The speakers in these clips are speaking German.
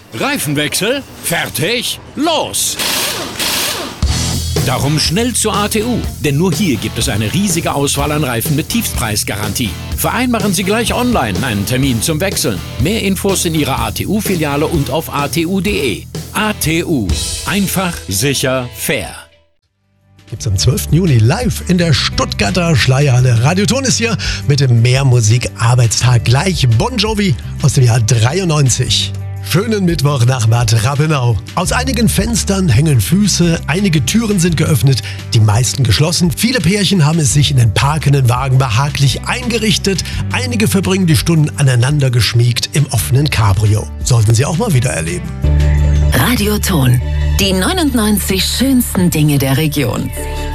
Reifenwechsel? Fertig? Los! Darum schnell zur ATU, denn nur hier gibt es eine riesige Auswahl an Reifen mit Tiefstpreisgarantie. Vereinbaren Sie gleich online einen Termin zum Wechseln. Mehr Infos in Ihrer ATU-Filiale und auf atu.de. ATU. Einfach, sicher, fair. Gibt's am 12. Juni live in der Stuttgarter Schleierhalle. Radioton ist hier mit dem Mehrmusik-Arbeitstag. Gleich Bon Jovi aus dem Jahr 93. Schönen Mittwoch nach Bad Rappenau. Aus einigen Fenstern hängen Füße, einige Türen sind geöffnet, die meisten geschlossen. Viele Pärchen haben es sich in den parkenden Wagen behaglich eingerichtet. Einige verbringen die Stunden aneinander geschmiegt im offenen Cabrio. Sollten Sie auch mal wieder erleben. Radioton. Die 99 schönsten Dinge der Region.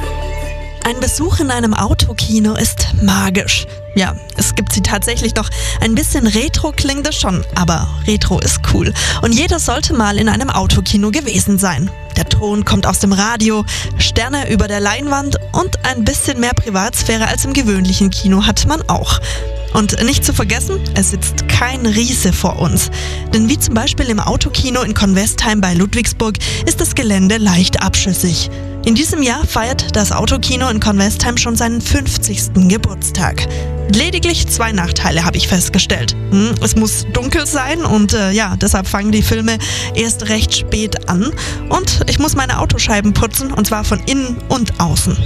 Ein Besuch in einem Autokino ist magisch. Ja, es gibt sie tatsächlich noch. Ein bisschen retro klingt es schon, aber retro ist cool. Und jeder sollte mal in einem Autokino gewesen sein. Der Ton kommt aus dem Radio, Sterne über der Leinwand und ein bisschen mehr Privatsphäre als im gewöhnlichen Kino hat man auch. Und nicht zu vergessen, es sitzt kein Riese vor uns. Denn wie zum Beispiel im Autokino in Convestheim bei Ludwigsburg ist das Gelände leicht abschüssig. In diesem Jahr feiert das Autokino in Convestheim schon seinen 50. Geburtstag. Lediglich 2 Nachteile habe ich festgestellt. Es muss dunkel sein und deshalb fangen die Filme erst recht spät an. Und ich muss meine Autoscheiben putzen, und zwar von innen und außen.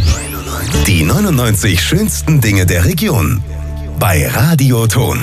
Die 99 schönsten Dinge der Region. Bei Radioton.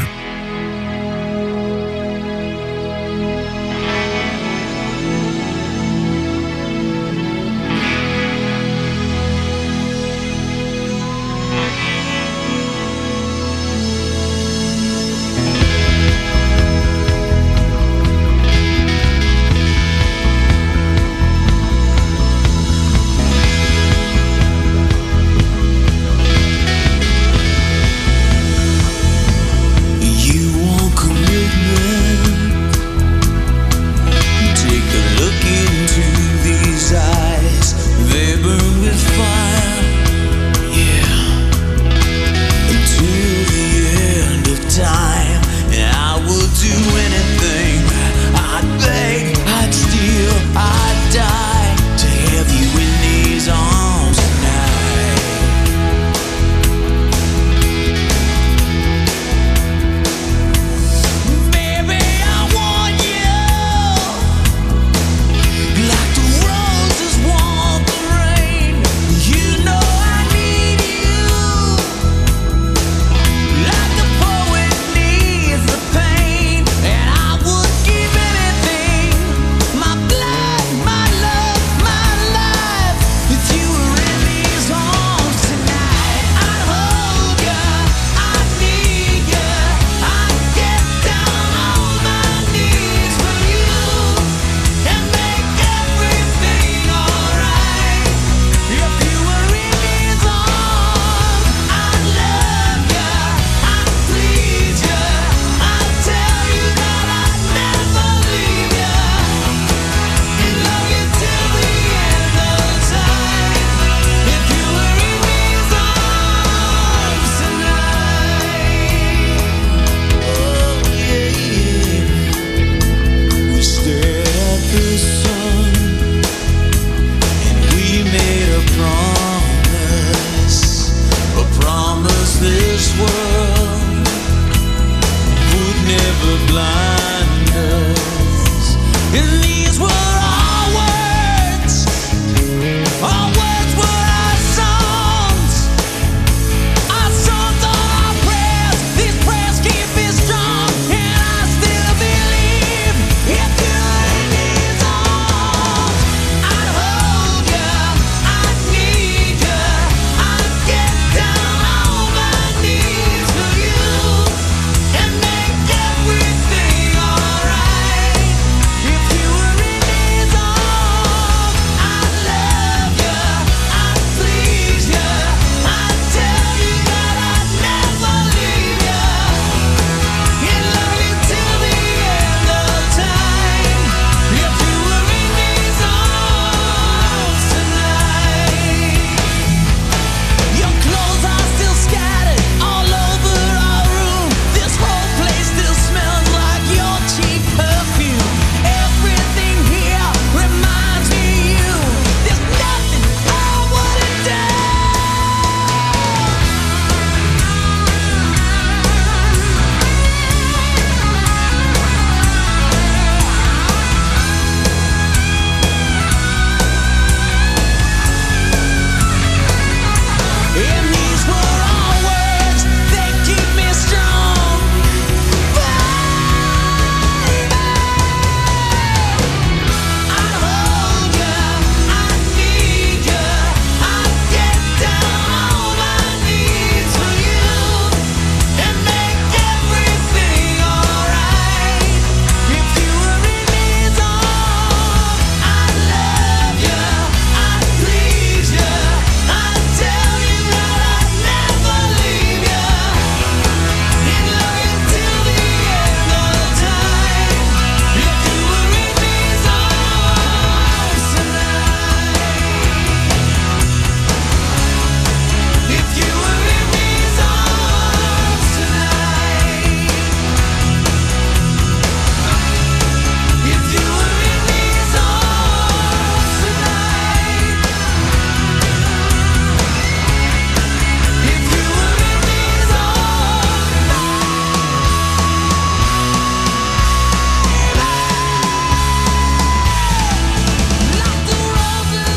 You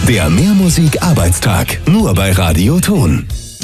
Der Mehrmusik-Arbeitstag. Nur bei Radio Ton.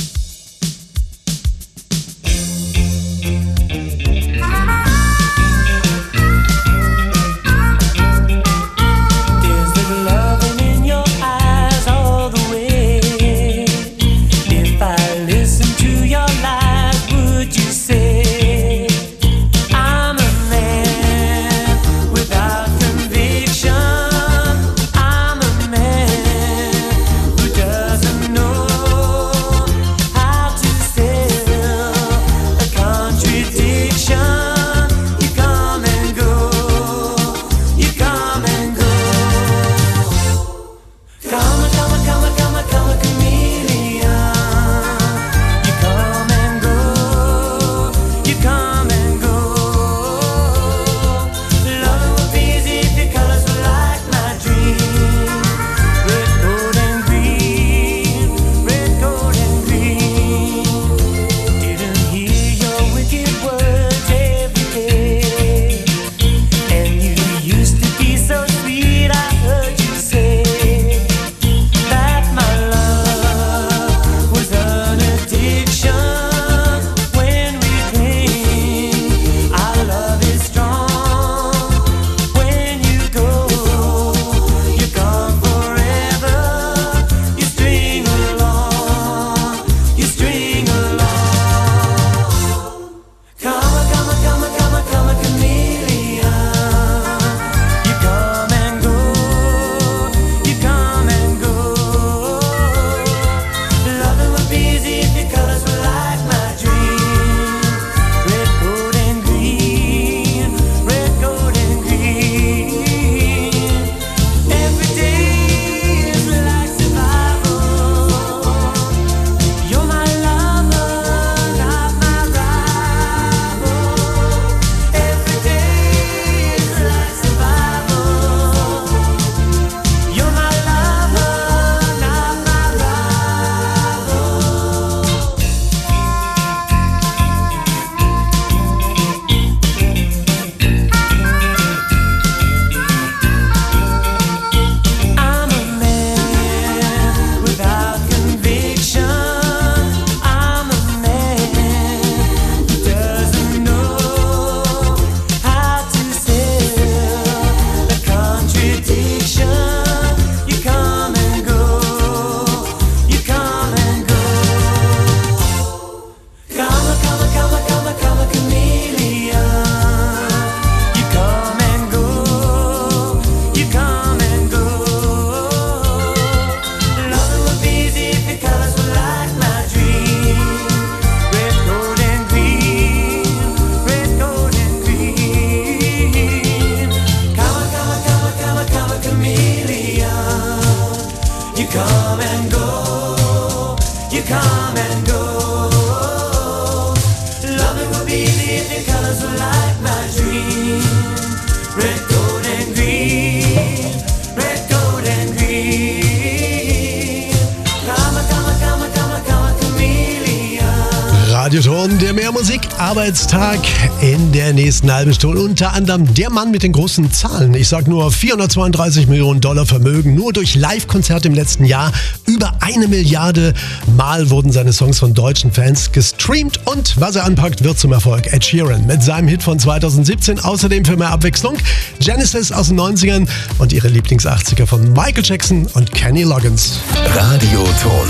Radioton, der Mehrmusik-Arbeitstag in der nächsten halben Stunde. Unter anderem der Mann mit den großen Zahlen. Ich sag nur $432 Millionen Vermögen. Nur durch Live-Konzerte im letzten Jahr. Über 1 Milliarde Mal wurden seine Songs von deutschen Fans gestreamt. Und was er anpackt, wird zum Erfolg. Ed Sheeran mit seinem Hit von 2017. Außerdem für mehr Abwechslung Genesis aus den 90ern und ihre Lieblings-80er von Michael Jackson und Kenny Loggins. Radioton.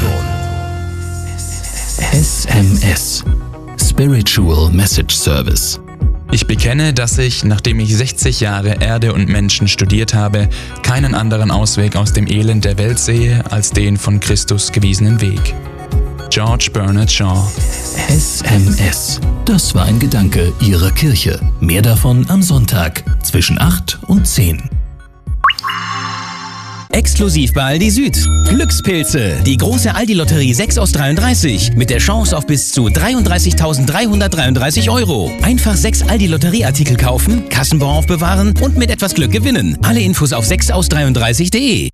SMS. Spiritual Message Service. Ich bekenne, dass ich, nachdem ich 60 Jahre Erde und Menschen studiert habe, keinen anderen Ausweg aus dem Elend der Welt sehe, als den von Christus gewiesenen Weg. George Bernard Shaw. SMS. Das war ein Gedanke Ihrer Kirche. Mehr davon am Sonntag zwischen 8 und 10. Exklusiv bei Aldi Süd. Glückspilze. Die große Aldi-Lotterie 6 aus 33 mit der Chance auf bis zu 33.333 €. Einfach 6 Aldi-Lotterieartikel kaufen, Kassenbon aufbewahren und mit etwas Glück gewinnen. Alle Infos auf 6aus33.de.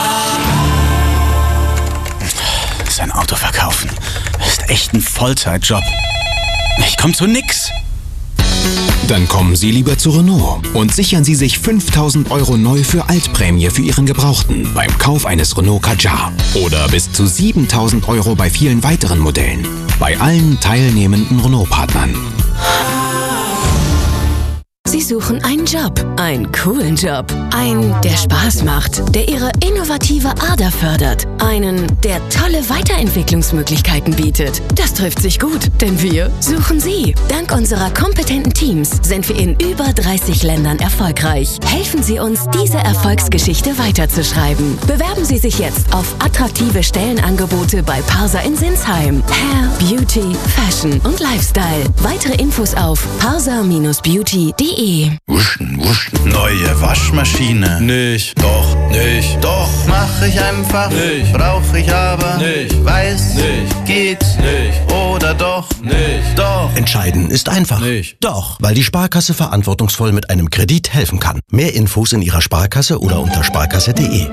Sein Auto verkaufen ist echt ein Vollzeitjob. Ich komm zu nix. Dann kommen Sie lieber zu Renault und sichern Sie sich 5.000 € neu für Altprämie für Ihren Gebrauchten beim Kauf eines Renault Kadjar. Oder bis zu 7.000 € bei vielen weiteren Modellen. Bei allen teilnehmenden Renault-Partnern. Sie suchen einen Job, einen coolen Job, einen, der Spaß macht, der Ihre innovative Ader fördert, einen, der tolle Weiterentwicklungsmöglichkeiten bietet. Das trifft sich gut, denn wir suchen Sie. Dank unserer kompetenten Teams sind wir in über 30 Ländern erfolgreich. Helfen Sie uns, diese Erfolgsgeschichte weiterzuschreiben. Bewerben Sie sich jetzt auf attraktive Stellenangebote bei Parsa in Sinsheim. Hair, Beauty, Fashion und Lifestyle. Weitere Infos auf parsa-beauty.de. Wuschen, wuschen. Neue Waschmaschine. Nicht. Doch. Nicht. Doch. Mach ich einfach. Nicht. Brauch ich aber. Nicht. Weiß. Nicht. Geht. Nicht. Oder doch. Nicht. Doch. Entscheiden ist einfach. Nicht. Doch, weil die Sparkasse verantwortungsvoll mit einem Kredit helfen kann. Mehr Infos in Ihrer Sparkasse oder unter sparkasse.de.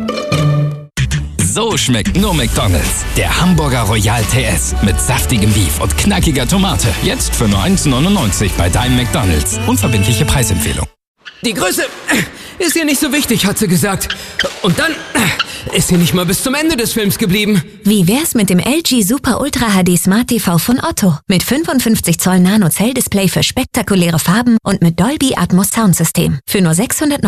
So schmeckt nur McDonald's. Der Hamburger Royal TS mit saftigem Beef und knackiger Tomate. Jetzt für nur 1,99 bei deinem McDonald's. Unverbindliche Preisempfehlung. Die Größe ist hier nicht so wichtig, hat sie gesagt. Und dann ist sie nicht mal bis zum Ende des Films geblieben. Wie wär's mit dem LG Super Ultra HD Smart TV von Otto? Mit 55 Zoll Nano-Zell-Display für spektakuläre Farben und mit Dolby Atmos Soundsystem. Für nur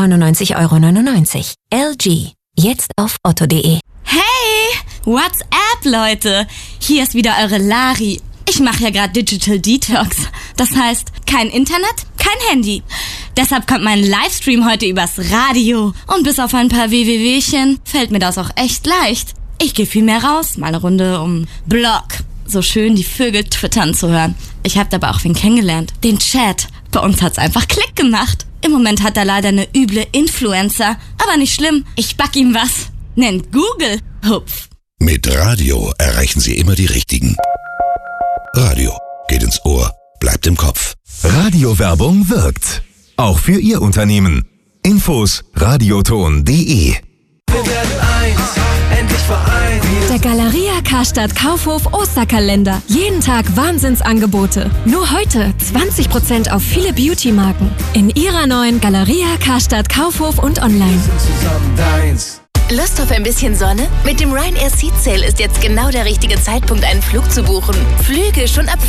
699,99 €. LG. Jetzt auf otto.de. Hey, what's up, Leute? Hier ist wieder eure Lari. Ich mache ja gerade Digital Detox. Das heißt, kein Internet, kein Handy. Deshalb kommt mein Livestream heute übers Radio. Und bis auf ein paar WWWchen fällt mir das auch echt leicht. Ich gehe viel mehr raus, mal eine Runde um Block. So schön die Vögel twittern zu hören. Ich habe dabei auch wen kennengelernt. Den Chat. Bei uns hat's einfach Klick gemacht. Im Moment hat er leider eine üble Influencer. Aber nicht schlimm, ich back ihm was. Nennt Google. Hupf. Mit Radio erreichen Sie immer die Richtigen. Radio geht ins Ohr, bleibt im Kopf. Radiowerbung wirkt. Auch für Ihr Unternehmen. Infos radioton.de. Wir werden eins, endlich vereint. Der Galeria Karstadt Kaufhof Osterkalender. Jeden Tag Wahnsinnsangebote. Nur heute 20% auf viele Beauty-Marken. In Ihrer neuen Galeria Karstadt Kaufhof und online. Wir sind zusammen deins. Lust auf ein bisschen Sonne? Mit dem Ryanair Seat Sale ist jetzt genau der richtige Zeitpunkt, einen Flug zu buchen. Flüge schon ab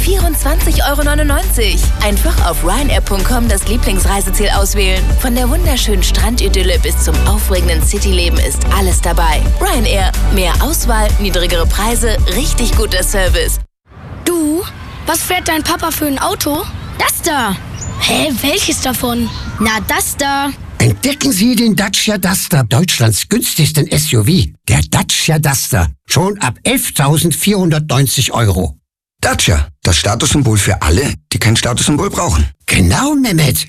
24,99 €. Einfach auf ryanair.com das Lieblingsreiseziel auswählen. Von der wunderschönen Strandidylle bis zum aufregenden Cityleben ist alles dabei. Ryanair. Mehr Auswahl, niedrigere Preise, richtig guter Service. Du, was fährt dein Papa für ein Auto? Das da. Hä, welches davon? Na, das da. Entdecken Sie den Dacia Duster, Deutschlands günstigsten SUV. Der Dacia Duster. Schon ab 11.490 €. Dacia, das Statussymbol für alle, die kein Statussymbol brauchen. Genau, Mehmet.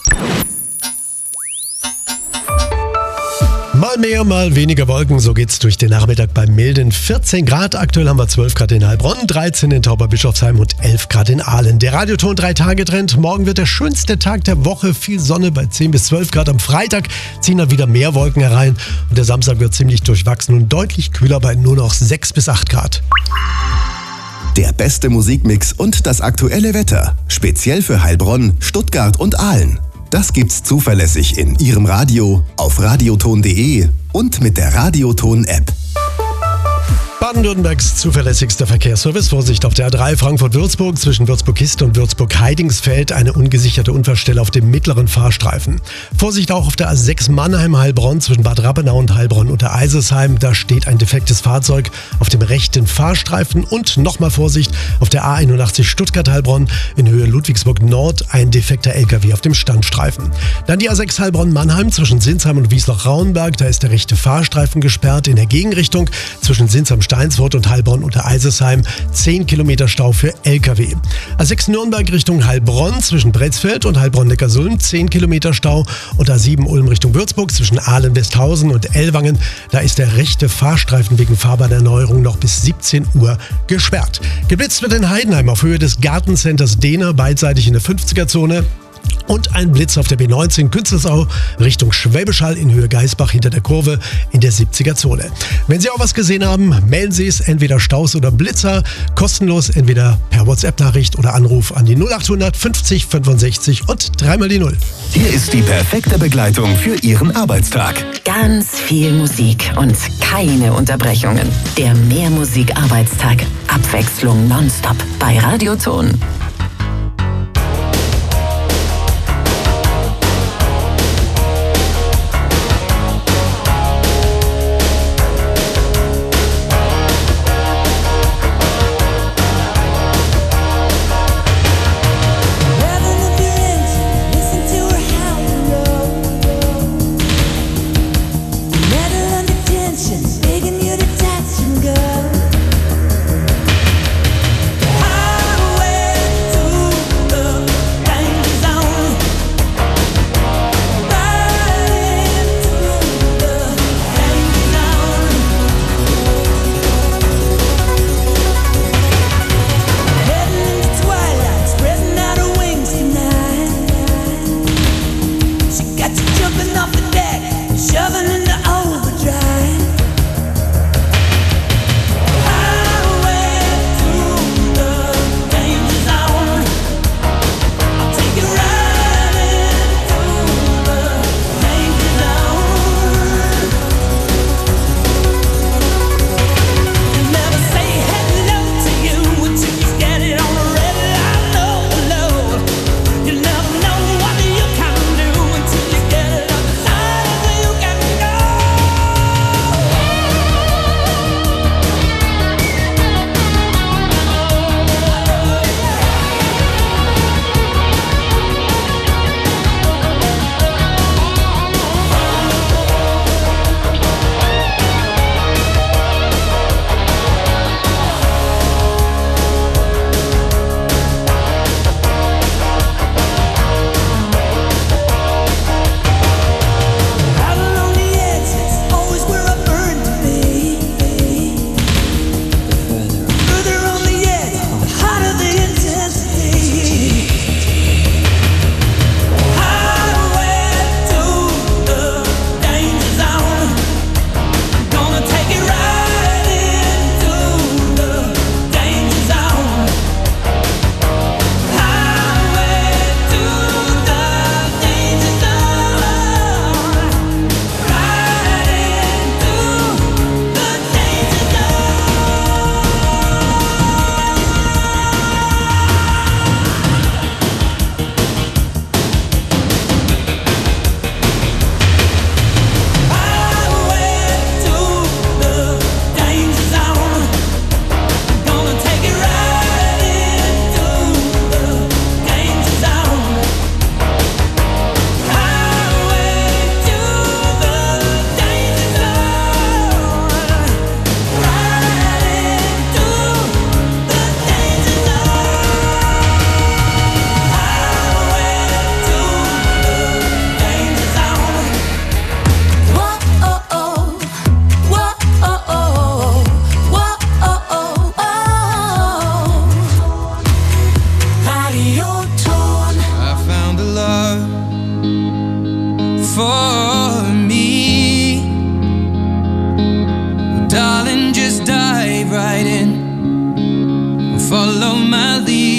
Mal mehr, mal weniger Wolken, so geht's durch den Nachmittag bei milden 14 Grad. Aktuell haben wir 12 Grad in Heilbronn, 13 in Tauberbischofsheim und 11 Grad in Aalen. Der Radioton 3-Tage-Trend. Morgen wird der schönste Tag der Woche. Viel Sonne bei 10 bis 12 Grad. Am Freitag ziehen dann wieder mehr Wolken herein. Und der Samstag wird ziemlich durchwachsen und deutlich kühler bei nur noch 6 bis 8 Grad. Der beste Musikmix und das aktuelle Wetter. Speziell für Heilbronn, Stuttgart und Aalen. Das gibt's zuverlässig in Ihrem Radio, auf radioton.de und mit der Radioton-App. Baden-Württembergs zuverlässigster Verkehrsservice. Vorsicht auf der A3 Frankfurt-Würzburg zwischen Würzburg-Kiste und Würzburg-Heidingsfeld. Eine ungesicherte Unfallstelle auf dem mittleren Fahrstreifen. Vorsicht auch auf der A6 Mannheim-Heilbronn zwischen Bad Rappenau und Heilbronn unter Eisersheim. Da steht ein defektes Fahrzeug auf dem rechten Fahrstreifen. Und nochmal Vorsicht auf der A81 Stuttgart-Heilbronn in Höhe Ludwigsburg-Nord. Ein defekter LKW auf dem Standstreifen. Dann die A6 Heilbronn-Mannheim zwischen Sinsheim und Wiesloch-Rauenberg. Da ist der rechte Fahrstreifen gesperrt. In der Gegenrichtung zwischen Sinsheim-Steinsfurt und Heilbronn unter Eisersheim 10 Kilometer Stau für LKW. A6 Nürnberg Richtung Heilbronn zwischen Bretzfeld und Heilbronn-Neckarsulm 10 Kilometer Stau und A7 Ulm Richtung Würzburg zwischen Aalen-Westhausen und Ellwangen. Da ist der rechte Fahrstreifen wegen Fahrbahnerneuerung noch bis 17 Uhr gesperrt. Geblitzt wird in Heidenheim auf Höhe des Gartencenters Dehner beidseitig in der 50er-Zone. Und ein Blitz auf der B19 Künzelsau Richtung Schwäbisch Hall in Höhe Geisbach hinter der Kurve in der 70er-Zone. Wenn Sie auch was gesehen haben, melden Sie es, entweder Staus oder Blitzer, kostenlos, entweder per WhatsApp-Nachricht oder Anruf an die 0800 50 65 und 3 mal die 0. Hier ist die perfekte Begleitung für Ihren Arbeitstag. Ganz viel Musik und keine Unterbrechungen. Der Mehrmusik-Arbeitstag. Abwechslung nonstop bei Radioton. Follow my lead.